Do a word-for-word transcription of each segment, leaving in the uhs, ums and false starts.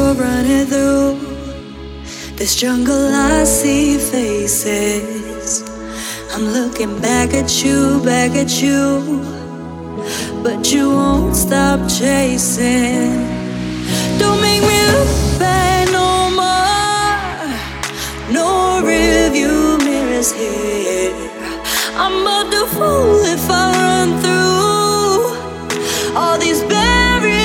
running through this jungle. I see faces. I'm looking back at you, back at you, but you won't stop chasing. Don't make me look back no more. No review mirrors here. I'm but the fool if I run through all these barriers.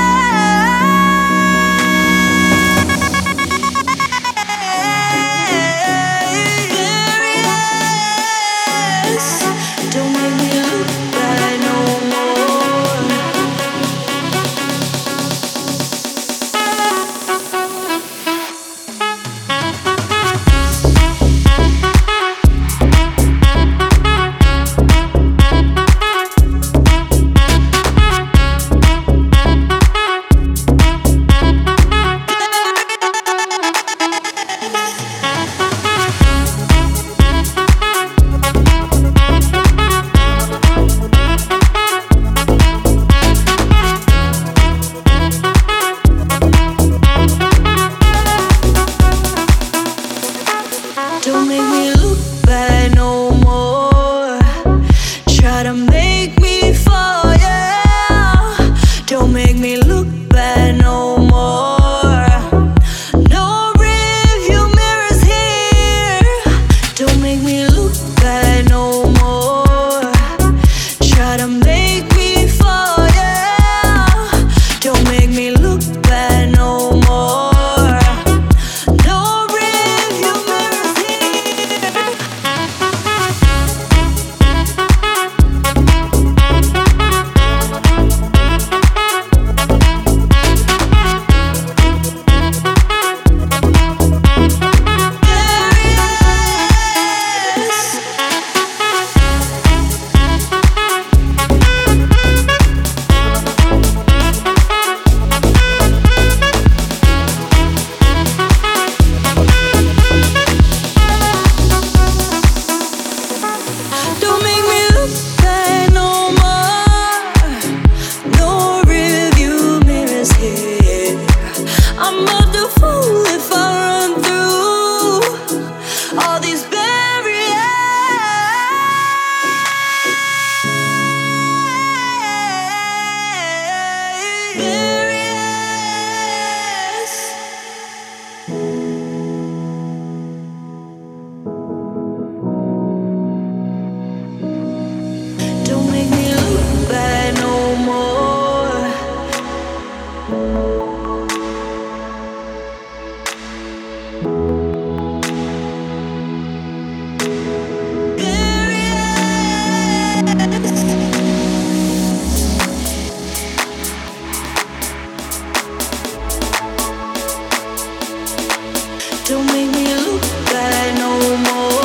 Don't make me look back no more. Don't make me look back no more. Try to make me fall, yeah. Don't make me look back no more. No review mirrors here. Don't make me look back no more. Try to make me fall, yeah. Don't make me look back no more. I'm a the fool if I run through all these barriers. Don't make me look back no more. Don't make me look back no more.